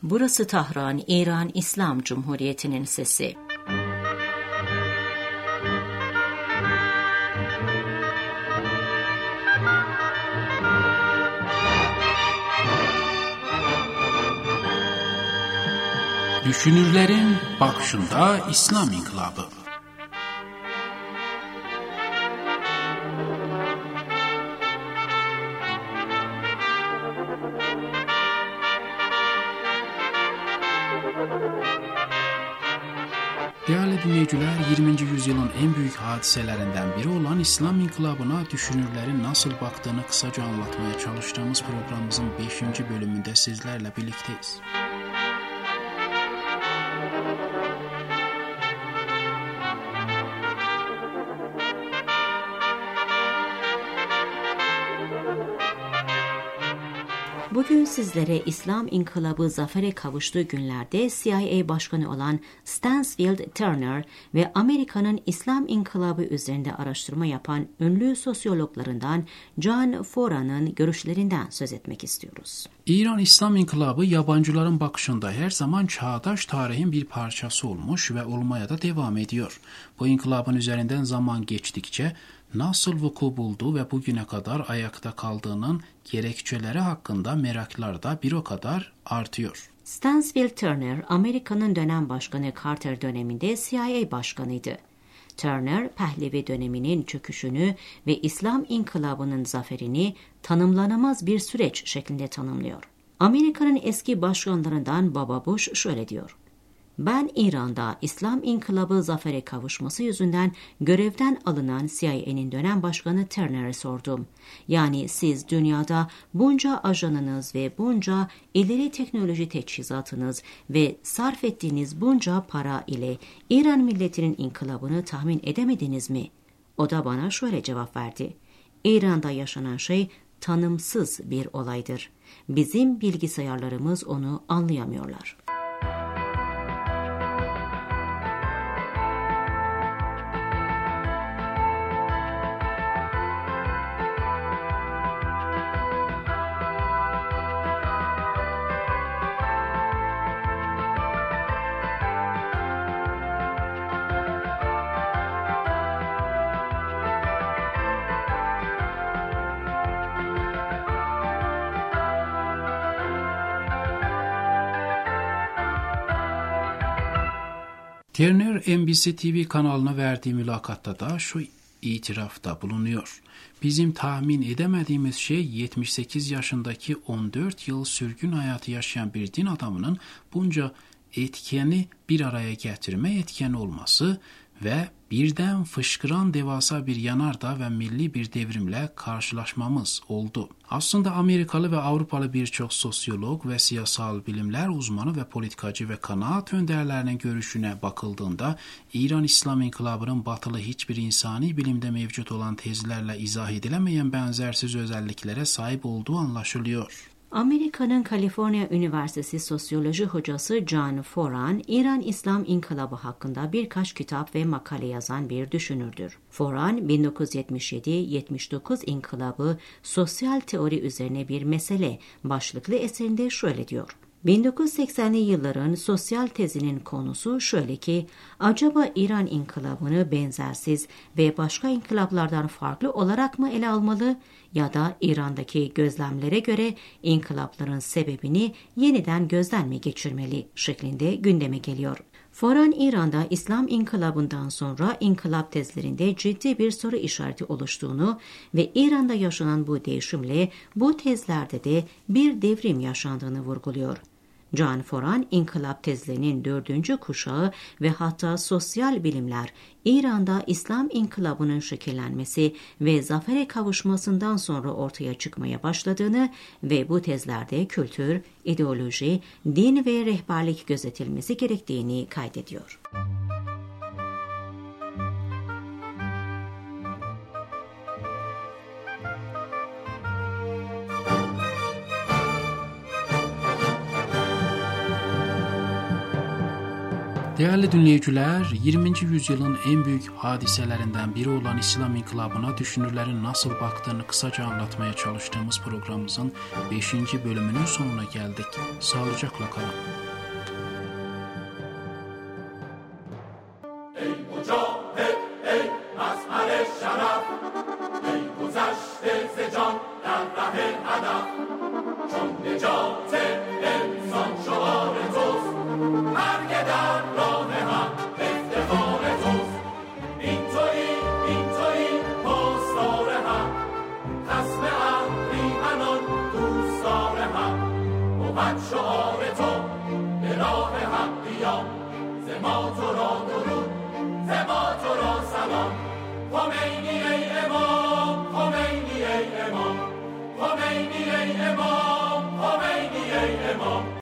Burası Tahran, İran İslam Cumhuriyeti'nin sesi. Düşünürlerin bakışında İslam İnkılabı. Değerli dinleyiciler, 20. yüzyılın en büyük hadiselerinden biri olan İslam İnkılabı'na düşünürlerin nasıl baktığını kısaca anlatmaya çalıştığımız programımızın 5. bölümünde sizlerle birlikteyiz. Bugün sizlere İslam İnkılabı zafere kavuştuğu günlerde CIA Başkanı olan Stansfield Turner ve Amerika'nın İslam İnkılabı üzerinde araştırma yapan ünlü sosyologlarından John Foran'ın görüşlerinden söz etmek istiyoruz. İran İslam İnkılabı yabancıların bakışında her zaman çağdaş tarihin bir parçası olmuş ve olmaya da devam ediyor. Bu inkılabın üzerinden zaman geçtikçe nasıl vuku buldu ve bugüne kadar ayakta kaldığının gerekçeleri hakkında meraklar da bir o kadar artıyor. Stansfield Turner, Amerika'nın dönem başkanı Carter döneminde CIA başkanıydı. Turner, Pehlevi döneminin çöküşünü ve İslam İnkılabı'nın zaferini tanımlanamaz bir süreç şeklinde tanımlıyor. Amerika'nın eski başkanlarından Baba Bush şöyle diyor: "Ben İran'da İslam İnkılabı zafere kavuşması yüzünden görevden alınan CIA'nin dönem başkanı Turner'e sordum. Yani siz dünyada bunca ajanınız ve bunca ileri teknoloji teçhizatınız ve sarf ettiğiniz bunca para ile İran milletinin inkılabını tahmin edemediniz mi?" O da bana şöyle cevap verdi: "İran'da yaşanan şey tanımsız bir olaydır. Bizim bilgisayarlarımız onu anlayamıyorlar." Turner, NBC TV kanalına verdiği mülakatta da şu itirafta bulunuyor: "Bizim tahmin edemediğimiz şey 78 yaşındaki 14 yıl sürgün hayatı yaşayan bir din adamının bunca etkeni bir araya getirme etkeni olması ve birden fışkıran devasa bir yanardağ ve milli bir devrimle karşılaşmamız oldu." Aslında Amerikalı ve Avrupalı birçok sosyolog ve siyasal bilimler uzmanı ve politikacı ve kanaat önderlerinin görüşüne bakıldığında İran İslam İnkılabı'nın batılı hiçbir insani bilimde mevcut olan tezlerle izah edilemeyen benzersiz özelliklere sahip olduğu anlaşılıyor. Amerika'nın Kaliforniya Üniversitesi sosyoloji hocası John Foran, İran İslam İnkılabı hakkında birkaç kitap ve makale yazan bir düşünürdür. Foran, 1977-79 İnkılabı Sosyal Teori Üzerine Bir Mesele başlıklı eserinde şöyle diyor: 1980'li yılların sosyal tezinin konusu şöyle ki, acaba İran İnkılabı'nı benzersiz ve başka inkılaplardan farklı olarak mı ele almalı ya da İran'daki gözlemlere göre inkılapların sebebini yeniden gözden mi geçirmeli şeklinde gündeme geliyor. Foran, İran'da İslam İnkılabı'ndan sonra inkılap tezlerinde ciddi bir soru işareti oluştuğunu ve İran'da yaşanan bu değişimle bu tezlerde de bir devrim yaşandığını vurguluyor. John Foran, inkılap tezlerinin 4. kuşağı ve hatta sosyal bilimler İran'da İslam İnkılabı'nın şekillenmesi ve zafere kavuşmasından sonra ortaya çıkmaya başladığını ve bu tezlerde kültür, ideoloji, din ve rehberlik gözetilmesi gerektiğini kaydediyor. Değerli dinleyiciler, 20. yüzyılın en büyük hadiselerinden biri olan İslam İnkılabı'na düşünürlerin nasıl baktığını kısaca anlatmaya çalıştığımız programımızın 5. bölümünün sonuna geldik. Sağlıcakla kalın. در ره هدف، چون نجات انسان شعار توست، مرگ در راه حق افتخار توست. این تویی پاسدار حق، خصم اهریمنان دوستدار حق. بود شعار تو به راه حق قیام، ز ما تو را